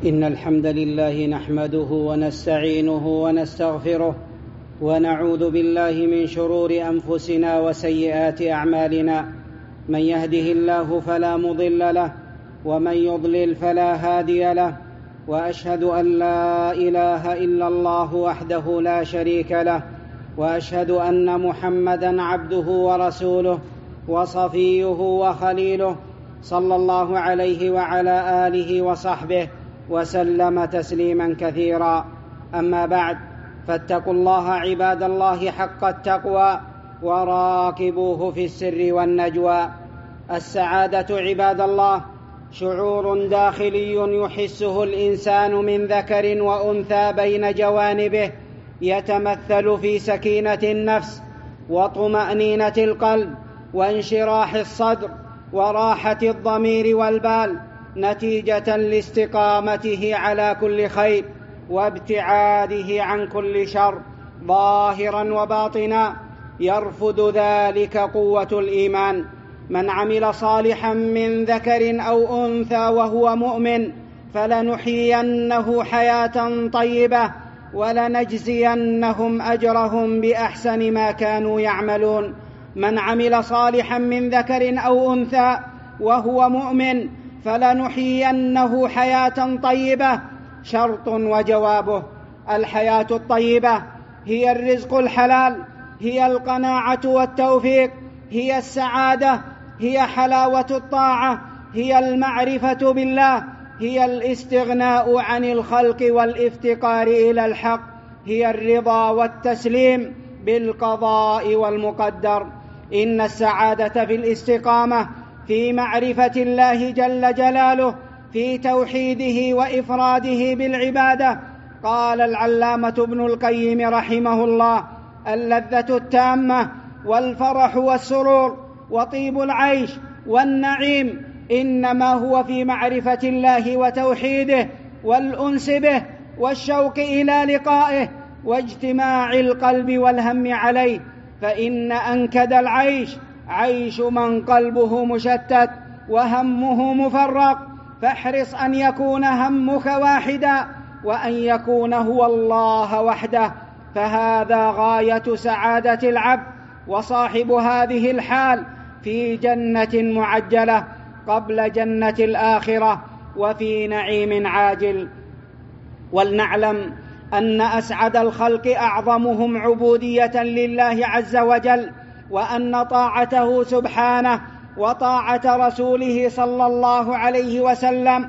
إن الحمد لله نحمده ونستعينه ونستغفره ونعوذ بالله من شرور أنفسنا وسيئات أعمالنا. من يهده الله فلا مضل له ومن يضلل فلا هادي له، وأشهد أن لا إله إلا الله وحده لا شريك له، وأشهد أن محمدًا عبده ورسوله وصفيه وخليله، صلى الله عليه وعلى آله وصحبه وسلم تسليما كثيرا. أما بعد، فاتقوا الله عباد الله حق التقوى وراقبوه في السر والنجوى. السعادة عباد الله شعور داخلي يحسه الإنسان من ذكر وأنثى بين جوانبه، يتمثل في سكينة النفس وطمأنينة القلب وانشراح الصدر وراحة الضمير والبال، نتيجة لاستقامته على كل خير وابتعاده عن كل شر ظاهرا وباطنا. يرفض ذلك قوة الإيمان. من عمل صالحا من ذكر أو أنثى وهو مؤمن فلنحيينه حياة طيبة ولنجزينهم أجرهم بأحسن ما كانوا يعملون. من عمل صالحا من ذكر أو أنثى وهو مؤمن فلنحيينه حياة طيبة. شرط وجوابه: الحياة الطيبة هي الرزق الحلال، هي القناعة والتوفيق، هي السعادة، هي حلاوة الطاعة، هي المعرفة بالله، هي الاستغناء عن الخلق والافتقار إلى الحق، هي الرضا والتسليم بالقضاء والمقدر. إن السعادة في الاستقامة في معرفة الله جل جلاله، في توحيده وإفراده بالعبادة. قال العلامة ابن القيم رحمه الله: اللذة التامة والفرح والسرور وطيب العيش والنعيم إنما هو في معرفة الله وتوحيده والأنس به والشوق إلى لقائه واجتماع القلب والهم عليه. فإن أنكد العيش عيش من قلبه مشتت وهمه مفرق، فاحرص أن يكون همك واحدا وأن يكون هو الله وحده، فهذا غاية سعادة العبد. وصاحب هذه الحال في جنة معجلة قبل جنة الآخرة وفي نعيم عاجل. ولنعلم أن أسعد الخلق أعظمهم عبودية لله عز وجل، وأن طاعته سبحانه وطاعة رسوله صلى الله عليه وسلم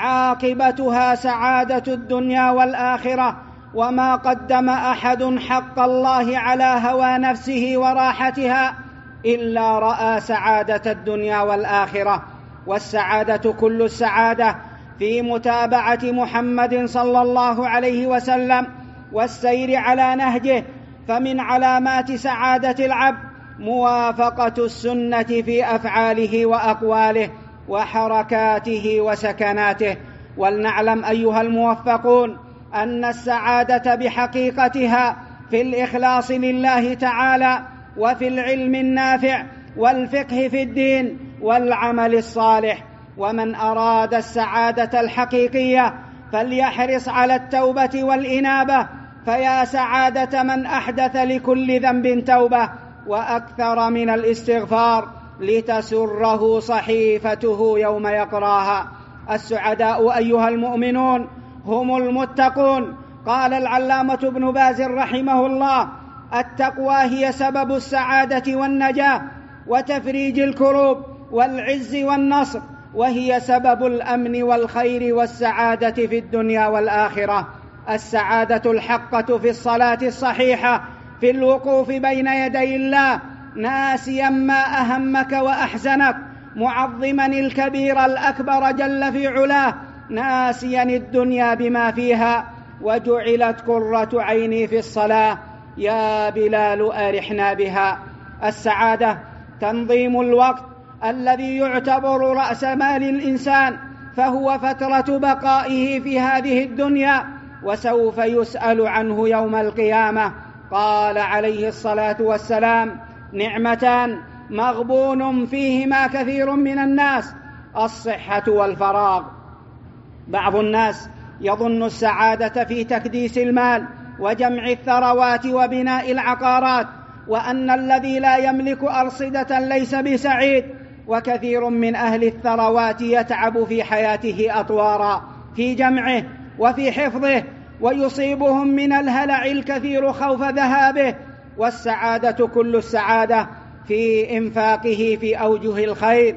عاقبتها سعادة الدنيا والآخرة. وما قدم أحد حق الله على هوى نفسه وراحتها إلا رأى سعادة الدنيا والآخرة. والسعادة كل السعادة في متابعة محمد صلى الله عليه وسلم والسير على نهجه. فمن علامات سعادة العبد موافقة السنة في أفعاله وأقواله وحركاته وسكناته. ولنعلم أيها الموفقون أن السعادة بحقيقتها في الإخلاص لله تعالى، وفي العلم النافع والفقه في الدين والعمل الصالح. ومن أراد السعادة الحقيقية فليحرص على التوبة والإنابة، فيا سعادة من أحدث لكل ذنب توبة وأكثر من الاستغفار لتسره صحيفته يوم يقراها. السعداء أيها المؤمنون هم المتقون. قال العلامة ابن باز رحمه الله: التقوى هي سبب السعادة والنجاة وتفريج الكروب والعز والنصر، وهي سبب الأمن والخير والسعادة في الدنيا والآخرة. السعادة الحقة في الصلاة الصحيحة، في الوقوف بين يدي الله ناسيا ما أهمك وأحزنك، معظما الكبير الأكبر جل في علاه، ناسيا الدنيا بما فيها. وجعلت قرة عيني في الصلاة، يا بلال أرحنا بها. السعادة تنظيم الوقت الذي يعتبر رأس مال الإنسان، فهو فترة بقائه في هذه الدنيا، وسوف يسأل عنه يوم القيامة. قال عليه الصلاة والسلام: نعمتان مغبون فيهما كثير من الناس: الصحة والفراغ. بعض الناس يظن السعادة في تكديس المال وجمع الثروات وبناء العقارات، وأن الذي لا يملك أرصدة ليس بسعيد. وكثير من أهل الثروات يتعب في حياته أطوارا في جمعه وفي حفظه، ويصيبهم من الهلع الكثير خوف ذهابه. والسعادة كل السعادة في إنفاقه في أوجه الخير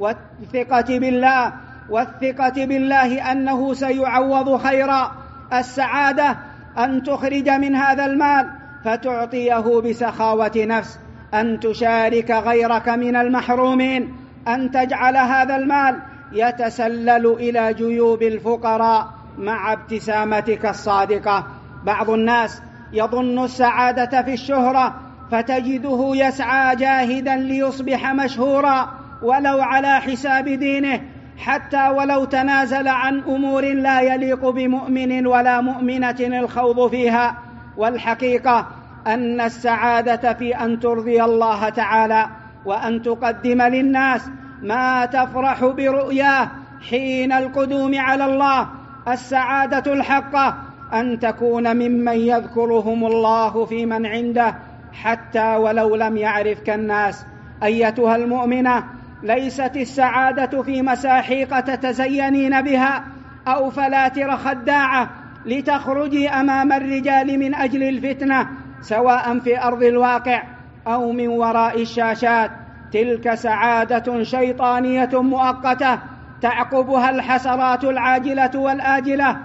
والثقة بالله أنه سيعوض خيرا. السعادة أن تخرج من هذا المال فتعطيه بسخاوة نفس، أن تشارك غيرك من المحرومين، أن تجعل هذا المال يتسلل إلى جيوب الفقراء مع ابتسامتك الصادقة. بعض الناس يظن السعادة في الشهرة، فتجده يسعى جاهدا ليصبح مشهورا ولو على حساب دينه، حتى ولو تنازل عن أمور لا يليق بمؤمن ولا مؤمنة الخوض فيها. والحقيقة أن السعادة في أن ترضي الله تعالى، وأن تقدم للناس ما تفرح برؤياه حين القدوم على الله. السعادة الحقة أن تكون ممن يذكرهم الله في من عنده حتى ولو لم يعرفك الناس. أيتها المؤمنة، ليست السعادة في مساحيق تتزينين بها أو فلاتر خداعة لتخرجي أمام الرجال من أجل الفتنة، سواء في أرض الواقع أو من وراء الشاشات. تلك سعادة شيطانية مؤقتة تعقبها الحسرات العاجلة والآجلة.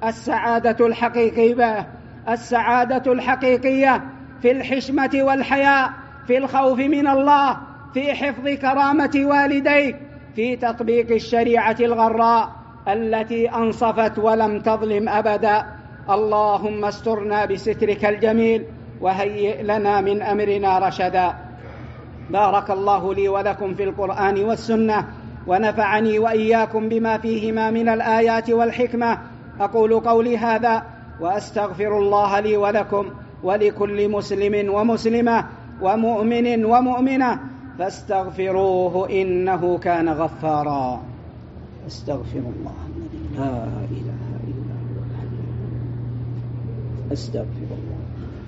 السعادة الحقيقية في الحشمة والحياء، في الخوف من الله، في حفظ كرامة والديك، في تطبيق الشريعة الغراء التي أنصفت ولم تظلم أبدا. اللهم استرنا بسترك الجميل وهيئ لنا من أمرنا رشدا. بارك الله لي ولكم في القرآن والسنة، ونفعني وإياكم بما فيهما من الآيات والحكمة. أقول قولي هذا وأستغفر الله لي ولكم ولكل مسلم ومسلمة ومؤمن ومؤمنة، فاستغفروه إنه كان غفارا. استغفر الله الذي لا إله إلا هو استغفر الله.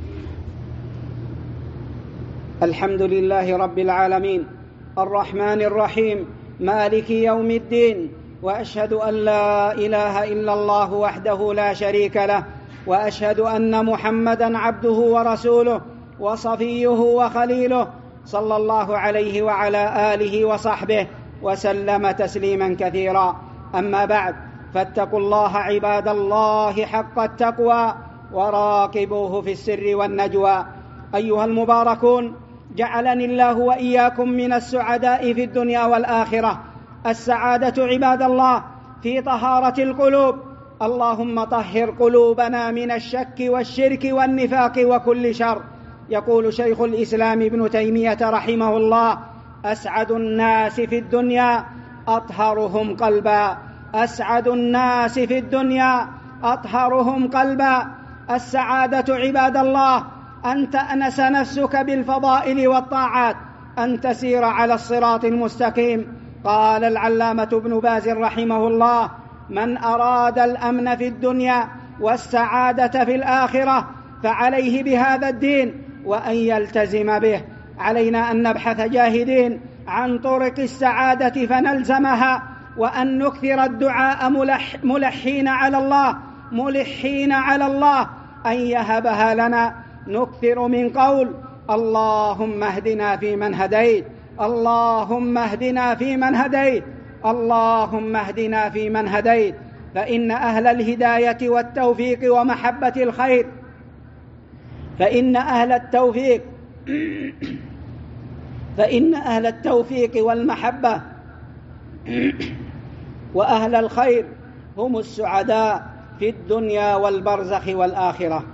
الحمد لله رب العالمين الرحمن الرحيم مالك يوم الدين، وأشهد أن لا إله إلا الله وحده لا شريك له، وأشهد أن محمدًا عبده ورسوله وصفيه وخليله، صلى الله عليه وعلى آله وصحبه وسلم تسليما كثيرا. أما بعد، فاتقوا الله عباد الله حق التقوى، وراقبوه في السر والنجوى. أيها المباركون، جعلني الله وإياكم من السعداء في الدنيا والآخرة. السعادة عباد الله في طهارة القلوب. اللهم طهر قلوبنا من الشك والشرك والنفاق وكل شر. يقول شيخ الإسلام ابن تيمية رحمه الله: أسعد الناس في الدنيا أطهرهم قلبا. أسعد الناس في الدنيا أطهرهم قلبا. السعادة عباد الله أن تأنس نفسك بالفضائل والطاعات، أن تسير على الصراط المستقيم. قال العلامة ابن باز رحمه الله: من أراد الأمن في الدنيا والسعادة في الآخرة فعليه بهذا الدين وأن يلتزم به. علينا أن نبحث جاهدين عن طرق السعادة فنلزمها، وأن نكثر الدعاء ملحين على الله أن يهبها لنا. نكثر من قول: اللهم اهدنا فيمن هديت، اللهم اهدنا فيمن هديت، اللهم اهدنا فيمن هديت. فإن أهل الهداية والتوفيق ومحبة الخير، فإن أهل التوفيق والمحبة وأهل الخير هم السعداء في الدنيا والبرزخ والآخرة.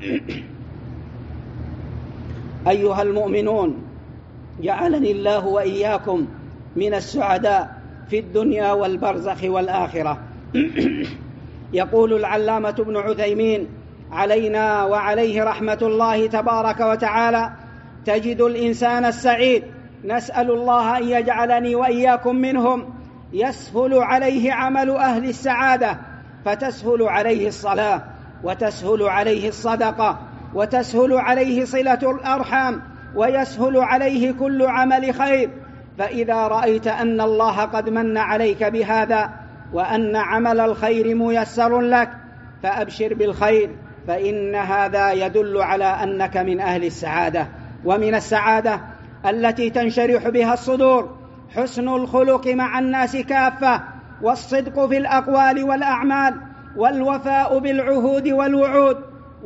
أيها المؤمنون، جعلني الله وإياكم من السعداء في الدنيا والبرزخ والآخرة. يقول العلامة ابن عثيمين علينا وعليه رحمة الله تبارك وتعالى: تجد الإنسان السعيد، نسأل الله أن يجعلني وإياكم منهم، يسهل عليه عمل أهل السعادة فتسهل عليه الصلاة، وتسهل عليه الصدقة، وتسهل عليه صلة الأرحام، ويسهل عليه كل عمل خير. فإذا رأيت أن الله قد من عليك بهذا، وأن عمل الخير ميسر لك، فأبشر بالخير، فإن هذا يدل على أنك من أهل السعادة. ومن السعادة التي تنشرح بها الصدور حسن الخلق مع الناس كافة، والصدق في الأقوال والأعمال، والوفاء بالعهود والوعود،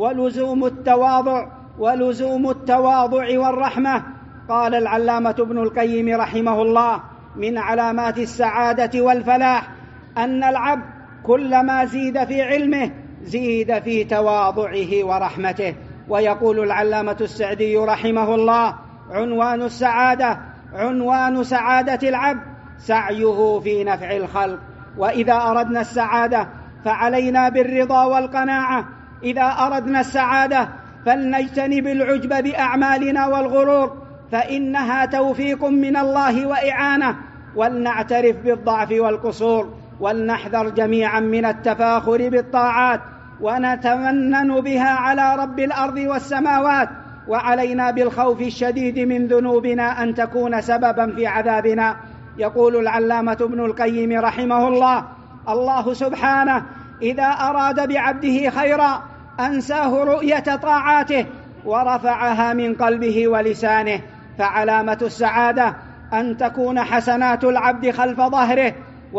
ولزوم التواضع والرحمة. قال العلامة ابن القيم رحمه الله: من علامات السعادة والفلاح أن العبد كلما زيد في علمه زيد في تواضعه ورحمته. ويقول العلامة السعدي رحمه الله: عنوان سعادة العبد سعيه في نفع الخلق. وإذا أردنا السعادة فعلينا بالرضا والقناعة. إذا أردنا السعادة فلنجتنب العجب بأعمالنا والغرور، فإنها توفيق من الله وإعانة. ولنعترف بالضعف والقصور، ولنحذر جميعا من التفاخر بالطاعات، ونتمنن بها على رب الأرض والسماوات. وعلينا بالخوف الشديد من ذنوبنا أن تكون سببا في عذابنا. يقول العلامة ابن القيم رحمه الله: الله سبحانه إذا أراد بعبده خيرا أنساه رؤية طاعاته ورفعها من قلبه ولسانه. فعلامة السعادة أن تكون حسنات العبد خلف ظهره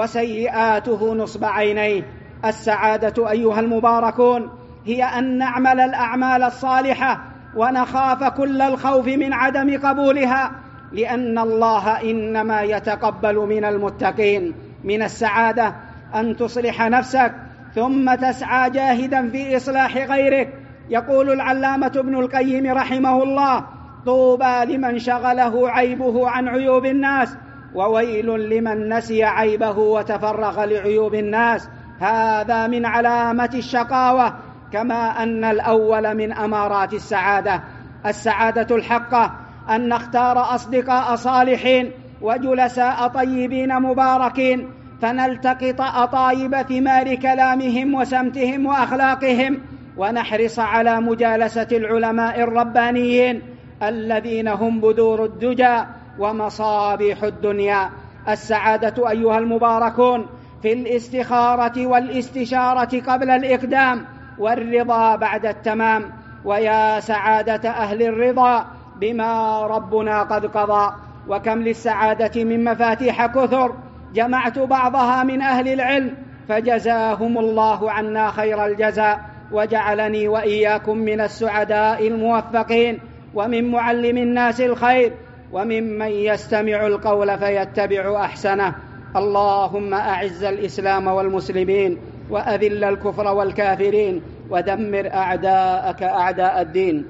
وسيئاته نصب عينيه. السعادة أيها المباركون هي أن نعمل الأعمال الصالحة ونخاف كل الخوف من عدم قبولها، لأن الله إنما يتقبل من المتقين. من السعادة أن تصلح نفسك ثم تسعى جاهدا في إصلاح غيرك. يقول العلامة ابن القيم رحمه الله: طوبى لمن شغله عيبه عن عيوب الناس، وويل لمن نسي عيبه وتفرغ لعيوب الناس. هذا من علامة الشقاوة، كما أن الأول من أمارات السعادة. السعادة الحقة أن نختار أصدقاء صالحين وجلساء طيبين مباركين، فنلتقط أطايب ثمار كلامهم وسمتهم وأخلاقهم، ونحرص على مجالسة العلماء الربانيين الذين هم بذور الدجى ومصابيح الدنيا. السعادة أيها المباركون في الاستخارة والاستشارة قبل الإقدام، والرضا بعد التمام. ويا سعادة أهل الرضا بما ربنا قد قضى. وكم للسعادة من مفاتيح كثر، جمعت بعضها من أهل العلم فجزاهم الله عنا خير الجزاء، وجعلني وإياكم من السعداء الموفقين، ومن معلم الناس الخير، وممن يستمع القول فيتبع أحسنه. اللهم أعز الإسلام والمسلمين، وأذل الكفر والكافرين، ودمر أعداءك أعداء الدين.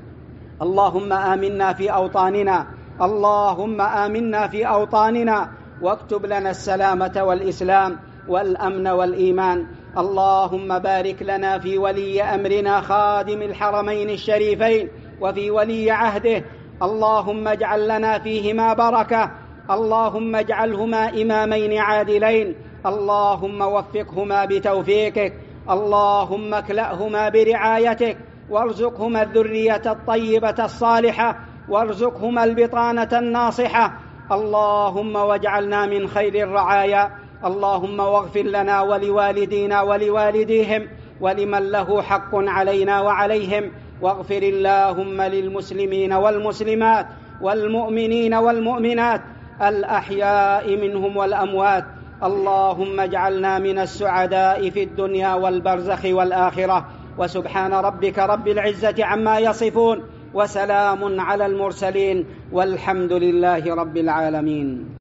اللهم آمنا في أوطاننا، اللهم آمنا في أوطاننا، واكتب لنا السلامة والإسلام والأمن والإيمان. اللهم بارك لنا في ولي أمرنا خادم الحرمين الشريفين وفي ولي عهده. اللهم اجعل لنا فيهما بركة، اللهم اجعلهما إمامين عادلين، اللهم وفقهما بتوفيقك، اللهم اكلأهما برعايتك، وارزقهما الذرية الطيبة الصالحة، وارزقهما البطانة الناصحة. اللهم واجعلنا من خير الرعايا. اللهم واغفر لنا ولوالدينا ولوالديهم ولمن له حق علينا وعليهم، واغفر اللهم للمسلمين والمسلمات والمؤمنين والمؤمنات الأحياء منهم والأموات. اللهم اجعلنا من السعداء في الدنيا والبرزخ والآخرة. وسبحان ربك رب العزة عما يصفون، وسلام على المرسلين، والحمد لله رب العالمين.